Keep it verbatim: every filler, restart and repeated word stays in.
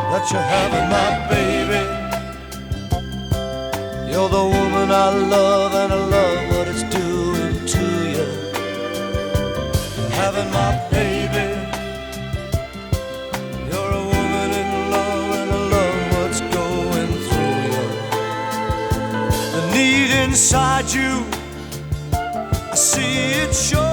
that you're having my baby. You're the woman I love, and I love what it's doing to you. Having my baby. You're a woman in love, and I love what's going through you. The need inside you, I see it show.